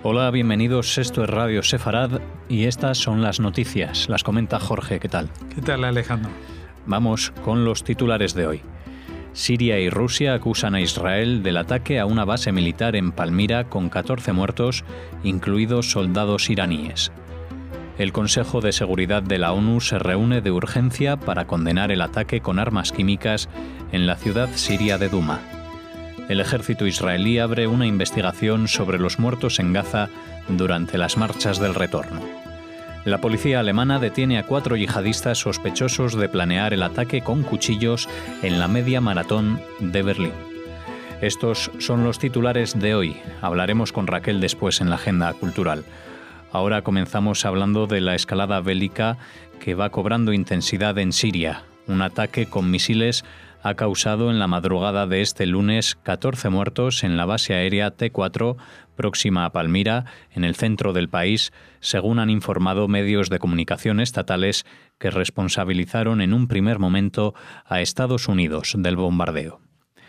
Hola, bienvenidos. Esto es Radio Sefarad y estas son las noticias. Las comenta Jorge. ¿Qué tal? ¿Qué tal, Alejandro? Vamos con los titulares de hoy. Siria y Rusia acusan a Israel del ataque a una base militar en Palmira con 14 muertos, incluidos soldados iraníes. El Consejo de Seguridad de la ONU se reúne de urgencia para condenar el ataque con armas químicas en la ciudad siria de Duma. El ejército israelí abre una investigación sobre los muertos en Gaza durante las marchas del retorno. La policía alemana detiene a 4 yihadistas sospechosos de planear el ataque con cuchillos en la media maratón de Berlín. Estos son los titulares de hoy. Hablaremos con Raquel después en la agenda cultural. Ahora comenzamos hablando de la escalada bélica que va cobrando intensidad en Siria. Un ataque con misiles ha causado en la madrugada de este lunes 14 muertos en la base aérea T4 próxima a Palmira, en el centro del país, según han informado medios de comunicación estatales que responsabilizaron en un primer momento a Estados Unidos del bombardeo.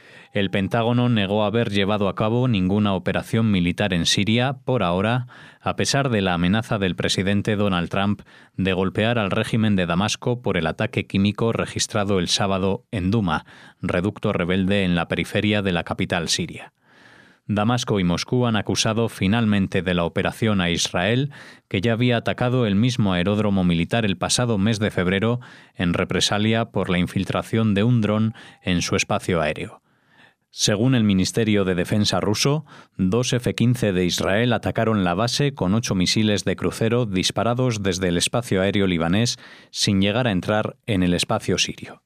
El Pentágono negó haber llevado a cabo ninguna operación militar en Siria por ahora, a pesar de la amenaza del presidente Donald Trump de golpear al régimen de Damasco por el ataque químico registrado el sábado en Duma, reducto rebelde en la periferia de la capital siria. Damasco y Moscú han acusado finalmente de la operación a Israel, que ya había atacado el mismo aeródromo militar el pasado mes de febrero en represalia por la infiltración de un dron en su espacio aéreo. Según el Ministerio de Defensa ruso, 2 F-15 de Israel atacaron la base con 8 misiles de crucero disparados desde el espacio aéreo libanés sin llegar a entrar en el espacio sirio.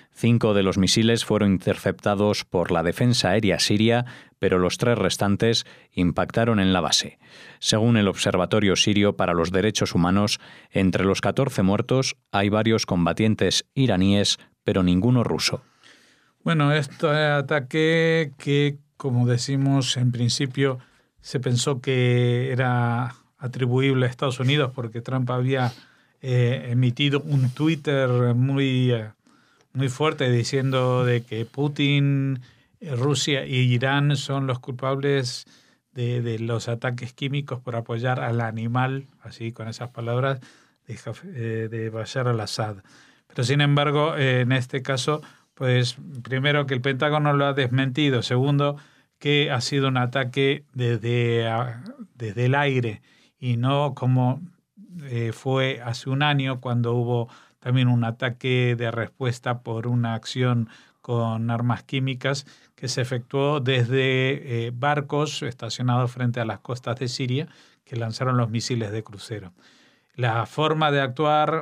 5 de los misiles fueron interceptados por la defensa aérea siria, pero los 3 restantes impactaron en la base. Según el Observatorio Sirio para los Derechos Humanos, entre los 14 muertos hay varios combatientes iraníes, pero ninguno ruso. Bueno, este ataque que, como decimos en principio, se pensó que era atribuible a Estados Unidos porque Trump había emitido un Twitter muy fuerte diciendo de que Putin, Rusia y Irán son los culpables de los ataques químicos por apoyar al animal, así con esas palabras, de Bashar al-Assad. Pero sin embargo, en este caso, pues primero que el Pentágono lo ha desmentido, segundo que ha sido un ataque desde el aire y no como fue hace un año cuando hubo también un ataque de respuesta por una acción con armas químicas que se efectuó desde barcos estacionados frente a las costas de Siria que lanzaron los misiles de crucero. La forma de actuar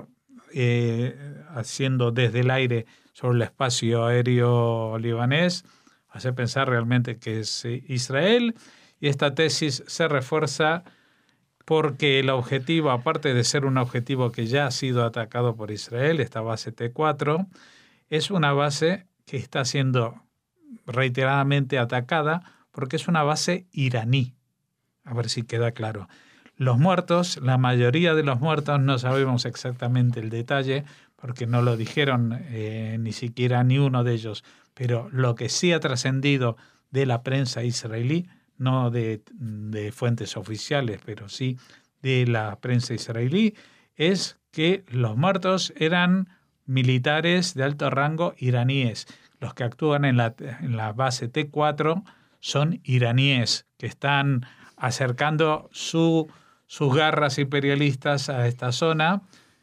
haciendo desde el aire sobre el espacio aéreo libanés hace pensar realmente que es Israel, y esta tesis se refuerza porque el objetivo, aparte de ser un objetivo que ya ha sido atacado por Israel, esta base T4, es una base que está siendo reiteradamente atacada porque es una base iraní. A ver si queda claro. Los muertos, la mayoría de los muertos, no sabemos exactamente el detalle porque no lo dijeron ni siquiera ni uno de ellos, pero lo que sí ha trascendido de la prensa israelí, no de fuentes oficiales, pero sí de la prensa israelí, es que los muertos eran militares de alto rango iraníes. Los que actúan en la base T4 son iraníes que están acercando sus garras imperialistas a esta zona,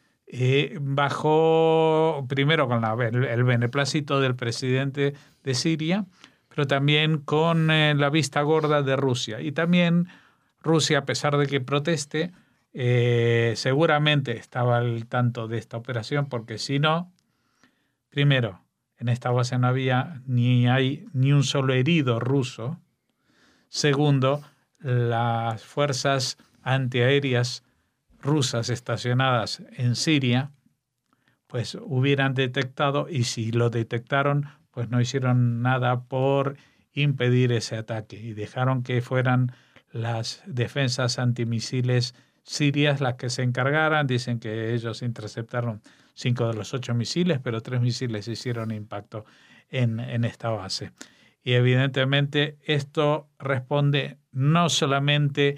bajo, primero con el beneplácito del presidente de Siria, pero también con la vista gorda de Rusia. Y también Rusia, a pesar de que proteste, seguramente estaba al tanto de esta operación, porque si no, primero, en esta base no había ni un solo herido ruso. Segundo, las fuerzas antiaéreas rusas estacionadas en Siria, pues hubieran detectado, y si lo detectaron, pues no hicieron nada por impedir ese ataque y dejaron que fueran las defensas antimisiles sirias las que se encargaran. Dicen que ellos interceptaron 5 de los 8 misiles, pero 3 misiles hicieron impacto en esta base. Y evidentemente esto responde no solamente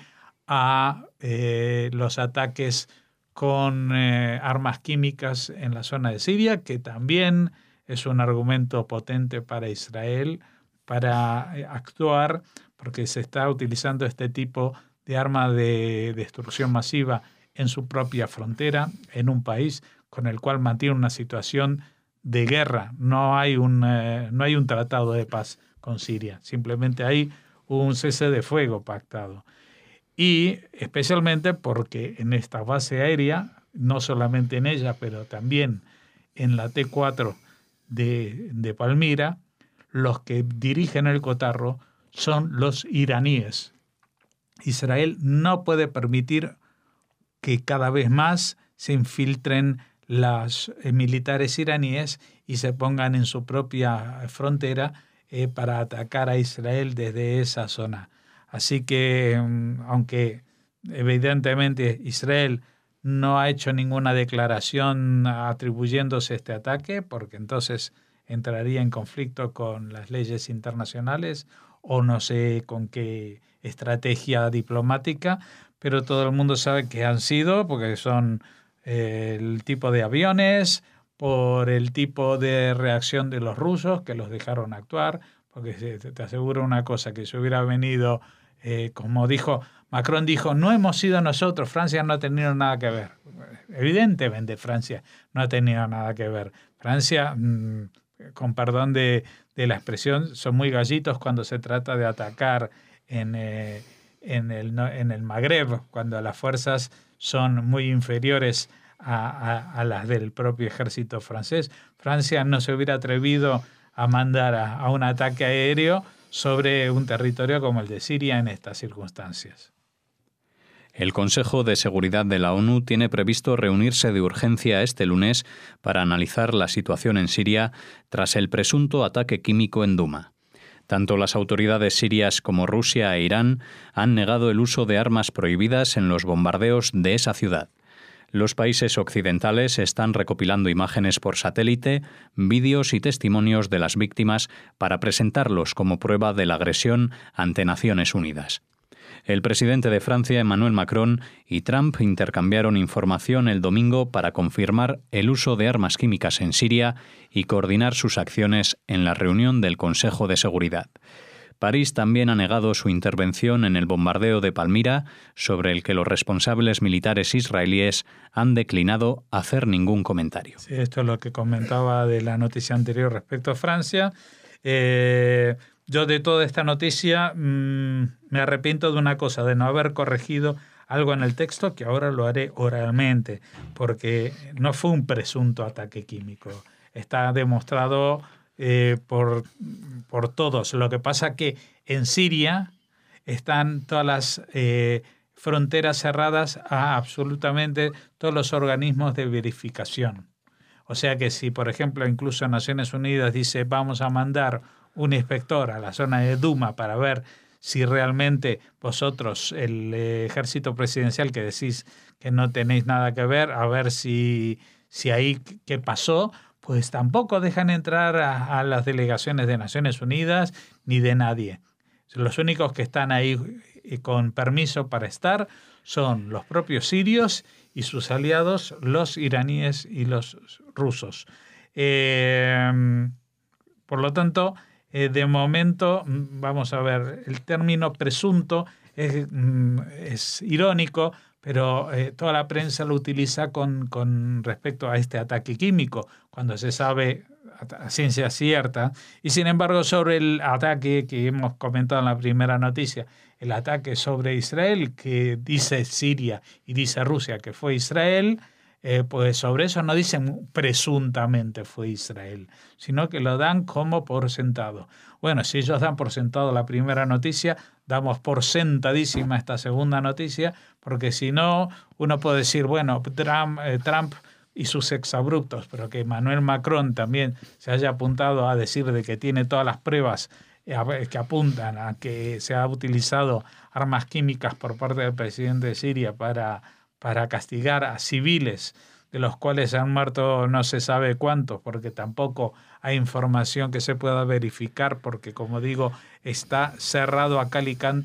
a los ataques con armas químicas en la zona de Siria, que también es un argumento potente para Israel para actuar, porque se está utilizando este tipo de arma de destrucción masiva en su propia frontera, en un país con el cual mantiene una situación de guerra. No hay un tratado de paz con Siria, simplemente hay un cese de fuego pactado. Y especialmente porque en esta base aérea, no solamente en ella, pero también en la T4 de Palmira, los que dirigen el cotarro son los iraníes. Israel no puede permitir que cada vez más se infiltren los militares iraníes y se pongan en su propia frontera para atacar a Israel desde esa zona. Así que, aunque evidentemente Israel no ha hecho ninguna declaración atribuyéndose este ataque, porque entonces entraría en conflicto con las leyes internacionales o no sé con qué estrategia diplomática, pero todo el mundo sabe que han sido, porque son el tipo de aviones, por el tipo de reacción de los rusos que los dejaron actuar, porque te aseguro una cosa, que si hubiera venido, como dijo Macron, dijo, no hemos sido nosotros, Francia no ha tenido nada que ver. Evidentemente Francia no ha tenido nada que ver. Francia, con perdón de la expresión, son muy gallitos cuando se trata de atacar en el Magreb, cuando las fuerzas son muy inferiores a las del propio ejército francés. Francia no se hubiera atrevido a mandar a un ataque aéreo sobre un territorio como el de Siria en estas circunstancias. El Consejo de Seguridad de la ONU tiene previsto reunirse de urgencia este lunes para analizar la situación en Siria tras el presunto ataque químico en Duma. Tanto las autoridades sirias como Rusia e Irán han negado el uso de armas prohibidas en los bombardeos de esa ciudad. Los países occidentales están recopilando imágenes por satélite, vídeos y testimonios de las víctimas para presentarlos como prueba de la agresión ante Naciones Unidas. El presidente de Francia, Emmanuel Macron, y Trump intercambiaron información el domingo para confirmar el uso de armas químicas en Siria y coordinar sus acciones en la reunión del Consejo de Seguridad. París también ha negado su intervención en el bombardeo de Palmira, sobre el que los responsables militares israelíes han declinado hacer ningún comentario. Sí, esto es lo que comentaba de la noticia anterior respecto a Francia. Yo de toda esta noticia me arrepiento de una cosa, de no haber corregido algo en el texto, que ahora lo haré oralmente, porque no fue un presunto ataque químico. Está demostrado por todos. Lo que pasa que en Siria están todas las fronteras cerradas a absolutamente todos los organismos de verificación. O sea que si, por ejemplo, incluso Naciones Unidas dice vamos a mandar un inspector a la zona de Duma para ver si realmente vosotros, el ejército presidencial, que decís que no tenéis nada que ver, a ver si ahí qué pasó, pues tampoco dejan entrar a las delegaciones de Naciones Unidas ni de nadie. Los únicos que están ahí con permiso para estar son los propios sirios y sus aliados, los iraníes y los rusos. Por lo tanto, de momento, vamos a ver, el término presunto es irónico, pero toda la prensa lo utiliza con respecto a este ataque químico, cuando se sabe a ciencia cierta. Y sin embargo, sobre el ataque que hemos comentado en la primera noticia, el ataque sobre Israel, que dice Siria y dice Rusia que fue Israel, pues sobre eso no dicen presuntamente fue Israel, sino que lo dan como por sentado. Bueno, si ellos dan por sentado la primera noticia, damos por sentadísima esta segunda noticia, porque si no, uno puede decir, bueno, Trump y sus exabruptos, pero que Emmanuel Macron también se haya apuntado a decir de que tiene todas las pruebas que apuntan a que se ha utilizado armas químicas por parte del presidente de Siria para castigar a civiles, de los cuales han muerto no se sabe cuántos, porque tampoco hay información que se pueda verificar, porque, como digo, está cerrado a cal y canto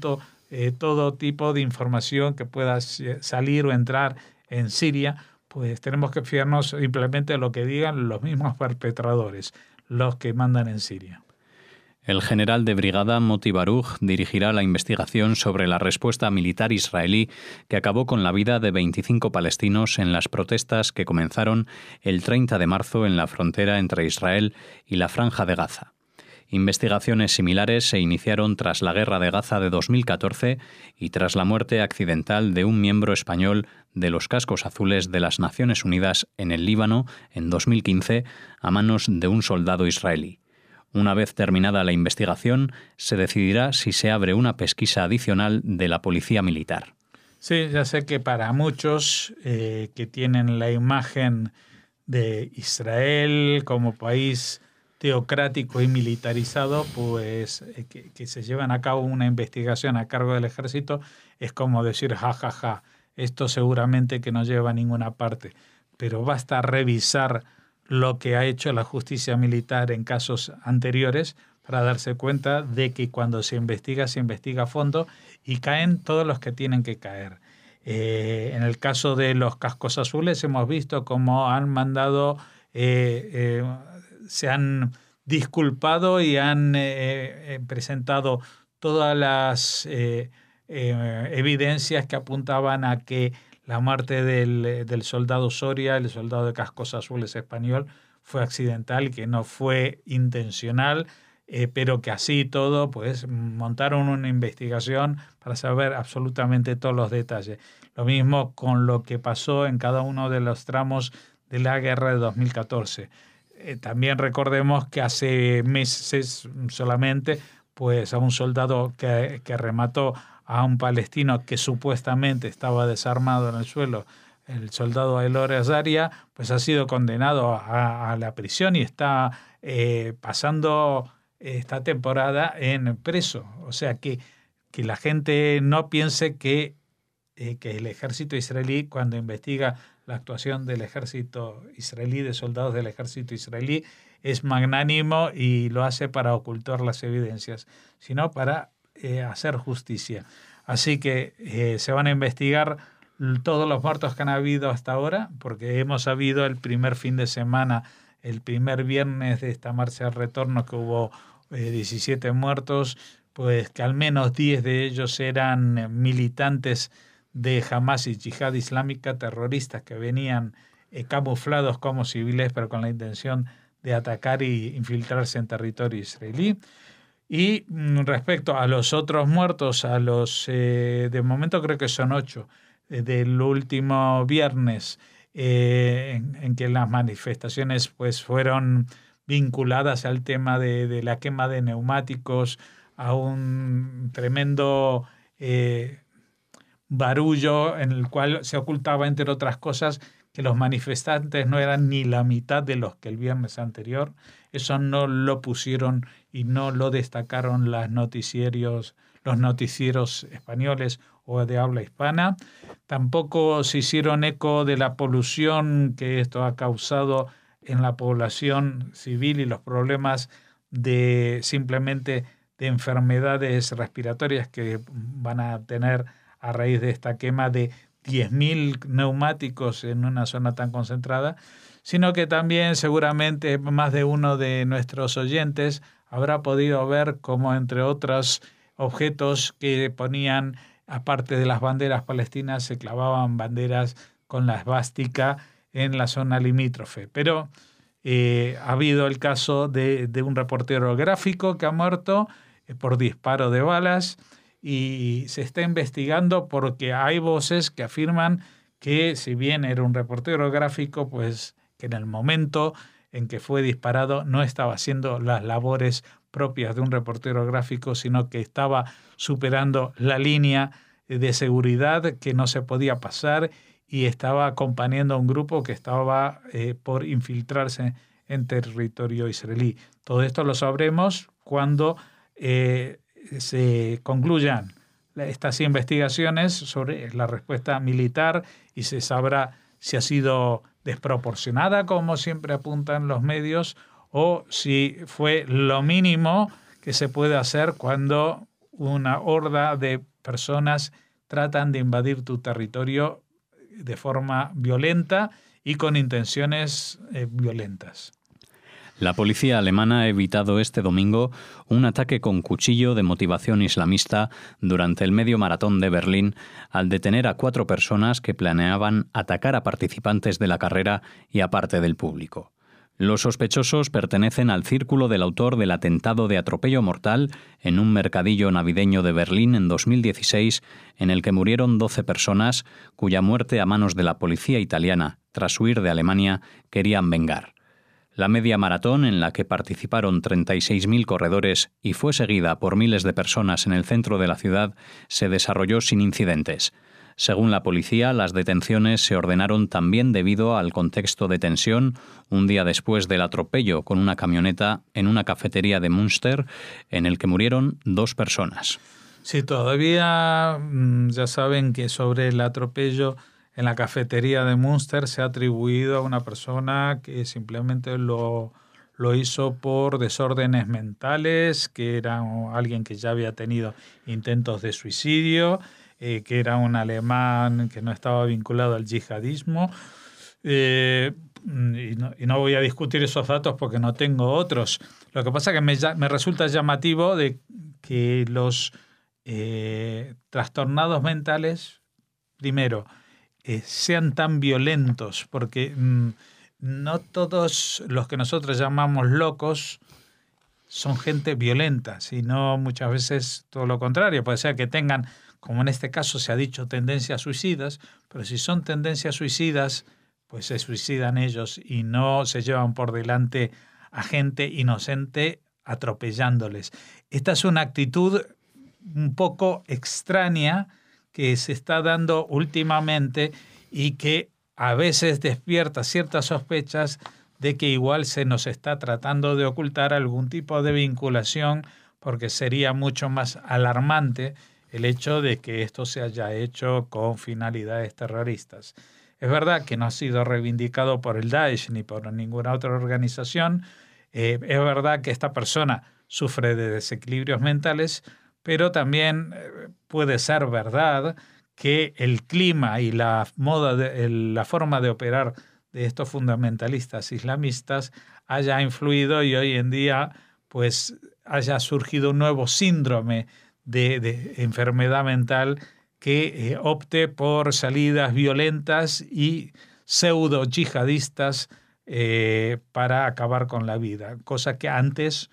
todo tipo de información que pueda salir o entrar en Siria, pues tenemos que fiarnos simplemente a lo que digan los mismos perpetradores, los que mandan en Siria. El general de brigada Moti Baruch dirigirá la investigación sobre la respuesta militar israelí que acabó con la vida de 25 palestinos en las protestas que comenzaron el 30 de marzo en la frontera entre Israel y la Franja de Gaza. Investigaciones similares se iniciaron tras la Guerra de Gaza de 2014 y tras la muerte accidental de un miembro español de los Cascos Azules de las Naciones Unidas en el Líbano en 2015 a manos de un soldado israelí. Una vez terminada la investigación, se decidirá si se abre una pesquisa adicional de la policía militar. Sí, ya sé que para muchos que tienen la imagen de Israel como país teocrático y militarizado, pues que se llevan a cabo una investigación a cargo del ejército es como decir, ja, esto seguramente que no lleva a ninguna parte. Pero basta revisar lo que ha hecho la justicia militar en casos anteriores para darse cuenta de que cuando se investiga a fondo y caen todos los que tienen que caer. En el caso de los Cascos Azules hemos visto cómo han mandado, se han disculpado y han presentado todas las evidencias que apuntaban a que la muerte del soldado Soria, el soldado de Cascos Azules español, fue accidental, que no fue intencional, pero que así todo, pues montaron una investigación para saber absolutamente todos los detalles. Lo mismo con lo que pasó en cada uno de los tramos de la guerra de 2014. También recordemos que hace meses solamente, pues a un soldado que remató a un palestino que supuestamente estaba desarmado en el suelo, el soldado Ailor Azaria, pues ha sido condenado a la prisión y está pasando esta temporada en preso. O sea que la gente no piense que el ejército israelí, cuando investiga la actuación del ejército israelí, de soldados del ejército israelí, es magnánimo y lo hace para ocultar las evidencias, sino para hacer justicia. Así que se van a investigar todos los muertos que han habido hasta ahora, porque hemos sabido el primer fin de semana, el primer viernes de esta marcha de retorno, que hubo 17 muertos, pues que al menos 10 de ellos eran militantes de Hamas y Yihad Islámica, terroristas que venían camuflados como civiles, pero con la intención de atacar y infiltrarse en territorio israelí. Y respecto a los otros muertos, a los de momento creo que son 8, del último viernes, en que las manifestaciones pues fueron vinculadas al tema de la quema de neumáticos, a un tremendo barullo en el cual se ocultaba, entre otras cosas, que los manifestantes no eran ni la mitad de los que el viernes anterior. Eso no lo pusieron y no lo destacaron los noticieros españoles o de habla hispana. Tampoco se hicieron eco de la polución que esto ha causado en la población civil y los problemas simplemente de enfermedades respiratorias que van a tener a raíz de esta quema de 10.000 neumáticos en una zona tan concentrada, sino que también seguramente más de uno de nuestros oyentes habrá podido ver cómo, entre otros objetos que ponían, aparte de las banderas palestinas, se clavaban banderas con la esvástica en la zona limítrofe. Pero ha habido el caso de un reportero gráfico que ha muerto por disparo de balas, y se está investigando porque hay voces que afirman que, si bien era un reportero gráfico, pues que en el momento en que fue disparado no estaba haciendo las labores propias de un reportero gráfico, sino que estaba superando la línea de seguridad que no se podía pasar y estaba acompañando a un grupo que estaba por infiltrarse en territorio israelí. Todo esto lo sabremos cuando se concluyan estas investigaciones sobre la respuesta militar y se sabrá si ha sido desproporcionada, como siempre apuntan los medios, o si fue lo mínimo que se puede hacer cuando una horda de personas tratan de invadir tu territorio de forma violenta y con intenciones violentas. La policía alemana ha evitado este domingo un ataque con cuchillo de motivación islamista durante el medio maratón de Berlín al detener a 4 personas que planeaban atacar a participantes de la carrera y a parte del público. Los sospechosos pertenecen al círculo del autor del atentado de atropello mortal en un mercadillo navideño de Berlín en 2016, en el que murieron 12 personas, cuya muerte a manos de la policía italiana, tras huir de Alemania, querían vengar. La media maratón, en la que participaron 36.000 corredores y fue seguida por miles de personas en el centro de la ciudad, se desarrolló sin incidentes. Según la policía, las detenciones se ordenaron también debido al contexto de tensión un día después del atropello con una camioneta en una cafetería de Münster, en el que murieron 2 personas. Sí, todavía ya saben que sobre el atropello en la cafetería de Münster se ha atribuido a una persona que simplemente lo hizo por desórdenes mentales, que era alguien que ya había tenido intentos de suicidio, que era un alemán que no estaba vinculado al yihadismo. Y no voy a discutir esos datos porque no tengo otros. Lo que pasa es que me resulta llamativo de que los trastornados mentales, primero, sean tan violentos, porque no todos los que nosotros llamamos locos son gente violenta, sino muchas veces todo lo contrario. Puede ser que tengan, como en este caso se ha dicho, tendencias suicidas, pero si son tendencias suicidas, pues se suicidan ellos y no se llevan por delante a gente inocente atropellándoles. Esta es una actitud un poco extraña que se está dando últimamente y que a veces despierta ciertas sospechas de que igual se nos está tratando de ocultar algún tipo de vinculación, porque sería mucho más alarmante el hecho de que esto se haya hecho con finalidades terroristas. Es verdad que no ha sido reivindicado por el Daesh ni por ninguna otra organización. Es verdad que esta persona sufre de desequilibrios mentales, pero también puede ser verdad que el clima y la forma de operar de estos fundamentalistas islamistas haya influido y hoy en día pues haya surgido un nuevo síndrome de enfermedad mental que opte por salidas violentas y pseudo yihadistas para acabar con la vida, cosa que antes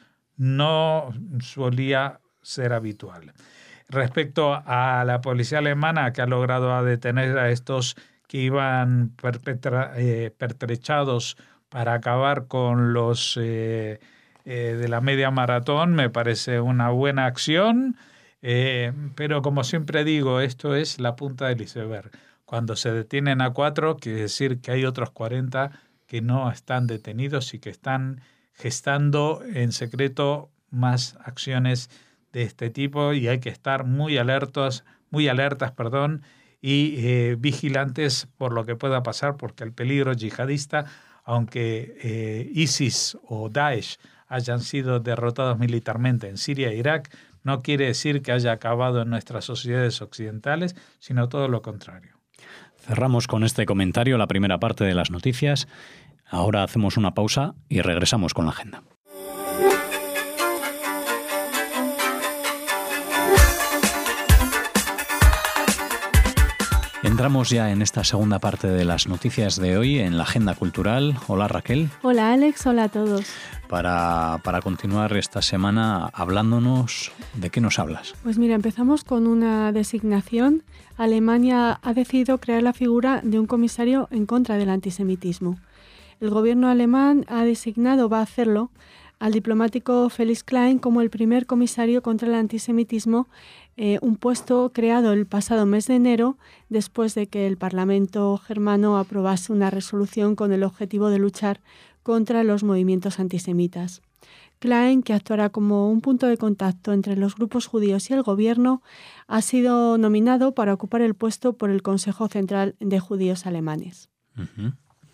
no solía ser habitual. Respecto a la policía alemana, que ha logrado detener a estos que iban pertrechados para acabar con los de la media maratón, me parece una buena acción, pero como siempre digo, esto es la punta del iceberg. Cuando se detienen a 4, quiere decir que hay otros 40 que no están detenidos y que están gestando en secreto más acciones de este tipo, y hay que estar muy alertas, y vigilantes por lo que pueda pasar, porque el peligro yihadista, aunque ISIS o Daesh hayan sido derrotados militarmente en Siria e Irak, no quiere decir que haya acabado en nuestras sociedades occidentales, sino todo lo contrario. Cerramos con este comentario la primera parte de las noticias. Ahora hacemos una pausa y regresamos con la agenda. Entramos ya en esta segunda parte de las noticias de hoy en la agenda cultural. Hola Raquel. Hola Alex, hola a todos. Para continuar esta semana hablándonos, ¿de qué nos hablas? Pues mira, empezamos con una designación. Alemania ha decidido crear la figura de un comisario en contra del antisemitismo. El gobierno alemán va a hacerlo, al diplomático Felix Klein como el primer comisario contra el antisemitismo, un puesto creado el pasado mes de enero después de que el Parlamento germano aprobase una resolución con el objetivo de luchar contra los movimientos antisemitas. Klein, que actuará como un punto de contacto entre los grupos judíos y el gobierno, ha sido nominado para ocupar el puesto por el Consejo Central de Judíos Alemanes. Uh-huh.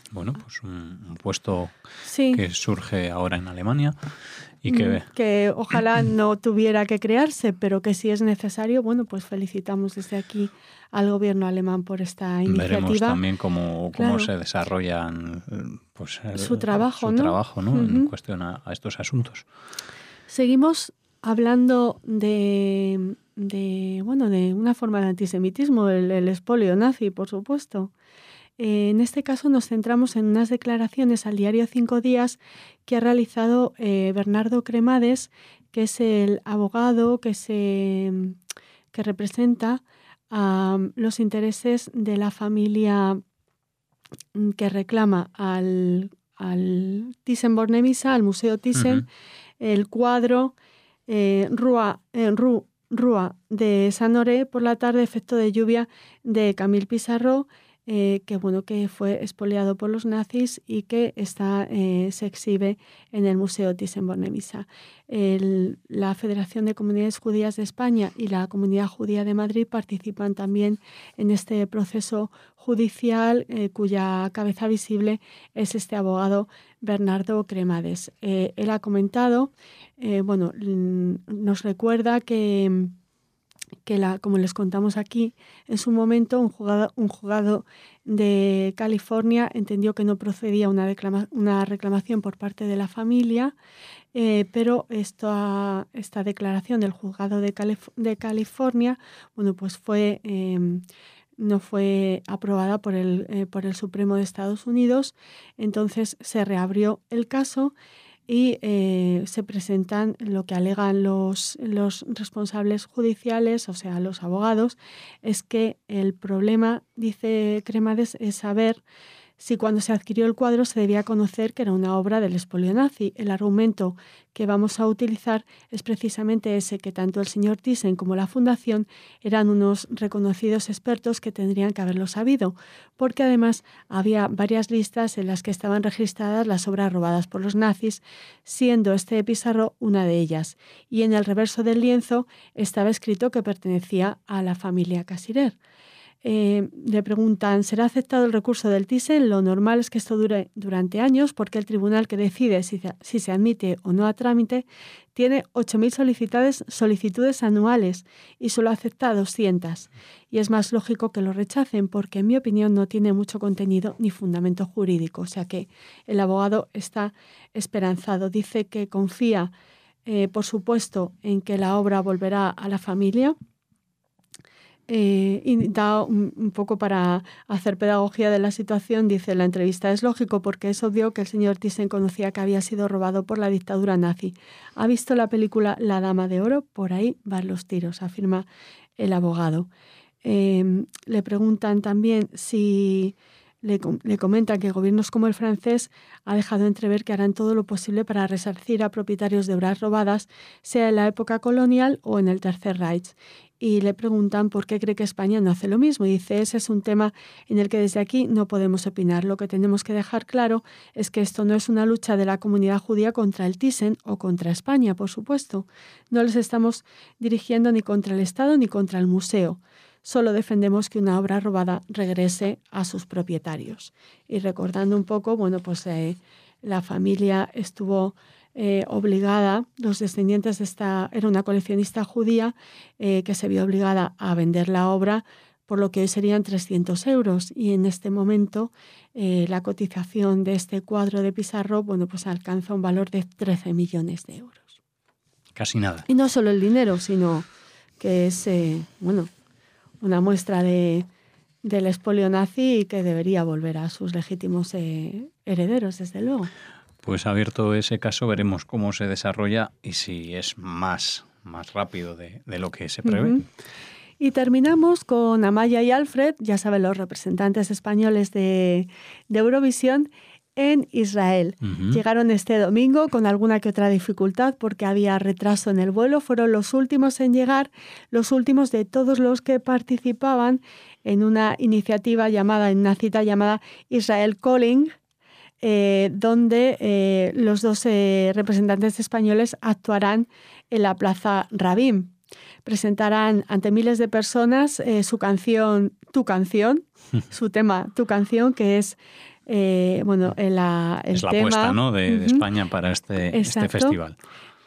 Bueno, pues un puesto Sí. que surge ahora en Alemania y que ojalá no tuviera que crearse, pero que si es necesario, bueno, pues felicitamos desde aquí al gobierno alemán por esta iniciativa. Veremos también cómo Claro. se desarrollan pues, su trabajo, ¿no? En cuestión a estos asuntos. Seguimos hablando de una forma de antisemitismo, el expolio nazi, por supuesto. En este caso nos centramos en unas declaraciones al diario 5 Días que ha realizado Bernardo Cremades, que es el abogado que representa a los intereses de la familia que reclama al Thyssen-Bornemisza, al Museo Thyssen, el cuadro Rua de Saint-Honoré por la tarde, efecto de lluvia, de Camille Pissarro, que fue expoliado por los nazis y que se exhibe en el Museo Thyssen-Bornemisza. La Federación de Comunidades Judías de España y la Comunidad Judía de Madrid participan también en este proceso judicial, cuya cabeza visible es este abogado Bernardo Cremades. Él ha comentado, nos recuerda que como les contamos aquí, en su momento un juzgado de California entendió que no procedía una reclamación por parte de la familia, pero esta declaración del juzgado de California, pues no fue aprobada por el Supremo de Estados Unidos. Entonces se reabrió el caso y se presentan lo que alegan los responsables judiciales, o sea, los abogados, es que el problema, dice Cremades, es saber si cuando se adquirió el cuadro se debía conocer que era una obra del expolio nazi. El argumento que vamos a utilizar es precisamente ese, que tanto el señor Thyssen como la Fundación eran unos reconocidos expertos que tendrían que haberlo sabido, porque además había varias listas en las que estaban registradas las obras robadas por los nazis, siendo este de Pissarro una de ellas. Y en el reverso del lienzo estaba escrito que pertenecía a la familia Casirer. Le preguntan, ¿será aceptado el recurso del Thyssen? Lo normal es que esto dure durante años, porque el tribunal que decide si se admite o no a trámite tiene 8.000 solicitudes anuales y solo acepta 200. Y es más lógico que lo rechacen, porque en mi opinión no tiene mucho contenido ni fundamento jurídico. O sea que el abogado está esperanzado. Dice que confía, por supuesto, en que la obra volverá a la familia. Y da un poco para hacer pedagogía de la situación, dice en la entrevista: es lógico porque es obvio que el señor Thyssen conocía que había sido robado por la dictadura nazi. Ha visto la película La Dama de Oro, por ahí van los tiros, afirma el abogado. Le preguntan también si... Le comentan que gobiernos como el francés ha dejado entrever que harán todo lo posible para resarcir a propietarios de obras robadas, sea en la época colonial o en el Tercer Reich. Y le preguntan por qué cree que España no hace lo mismo. Y dice, ese es un tema en el que desde aquí no podemos opinar. Lo que tenemos que dejar claro es que esto no es una lucha de la comunidad judía contra el Thyssen o contra España, por supuesto. No les estamos dirigiendo ni contra el Estado ni contra el museo. Solo defendemos que una obra robada regrese a sus propietarios. Y recordando un poco, la familia estuvo obligada, los descendientes de era una coleccionista judía que se vio obligada a vender la obra por lo que hoy serían 300 euros. Y en este momento la cotización de este cuadro de Pissarro alcanza un valor de 13 millones de euros. Casi nada. Y no solo el dinero, sino que es una muestra del expolio nazi y que debería volver a sus legítimos herederos, desde luego. Pues abierto ese caso, veremos cómo se desarrolla y si es más rápido de lo que se prevé. Uh-huh. Y terminamos con Amaya y Alfred, ya saben, los representantes españoles de Eurovisión, en Israel. Uh-huh. Llegaron este domingo con alguna que otra dificultad porque había retraso en el vuelo. Fueron los últimos en llegar, los últimos de todos los que participaban en una cita llamada Israel Calling, donde los dos representantes españoles actuarán en la Plaza Rabin. Presentarán ante miles de personas su canción, Tu Canción, su tema Tu Canción, que es bueno, el es la tema, apuesta, ¿no?, de España para este festival.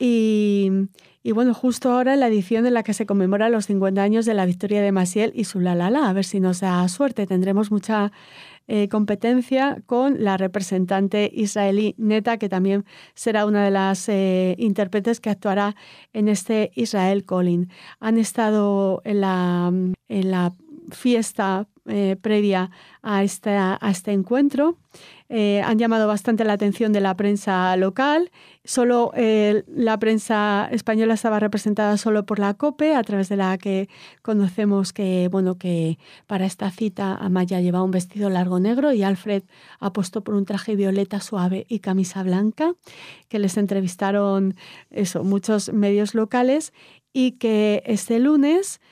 Y bueno, justo ahora la edición en la que se conmemora los 50 años de la victoria de Maciel y su La La La. A ver si nos da suerte. Tendremos mucha competencia con la representante israelí Neta, que también será una de las intérpretes que actuará en este Israel Calling. Han estado en la fiesta previa a este encuentro. Han llamado bastante la atención de la prensa local. Solo la prensa española estaba representada solo por la COPE, a través de la que conocemos que para esta cita Amaya lleva un vestido largo negro y Alfred apostó por un traje violeta suave y camisa blanca, que les entrevistaron muchos medios locales, y que este lunes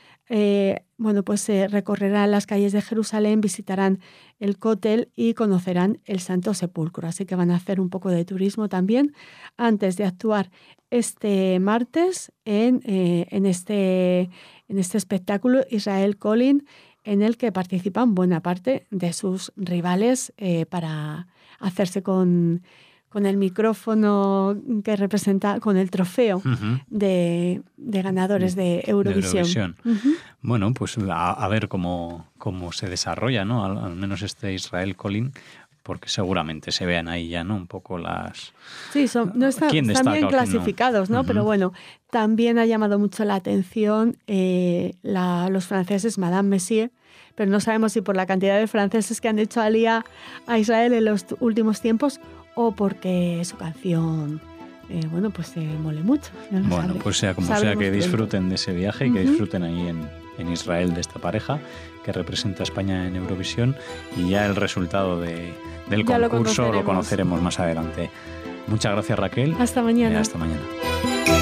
recorrerán las calles de Jerusalén, visitarán el Cótel y conocerán el Santo Sepulcro. Así que van a hacer un poco de turismo también antes de actuar este martes en este espectáculo Israel Calling, en el que participan buena parte de sus rivales para hacerse con el micrófono que representa, con el trofeo de ganadores de Eurovisión. Bueno, pues a ver cómo se desarrolla, ¿no? Al menos este Israel Calling, porque seguramente se vean ahí ya, ¿no?, un poco las... Sí, están bien clasificados, ¿no? Pero bueno, también ha llamado mucho la atención los franceses, Madame Messier, pero no sabemos si por la cantidad de franceses que han hecho alía a Israel en los últimos tiempos o porque su canción, se mole mucho. Bueno, pues sea como sea, que disfruten de ese viaje y que disfruten ahí en Israel de esta pareja que representa a España en Eurovisión, y ya el resultado del concurso lo conoceremos más adelante. Muchas gracias, Raquel. Hasta mañana. Hasta mañana.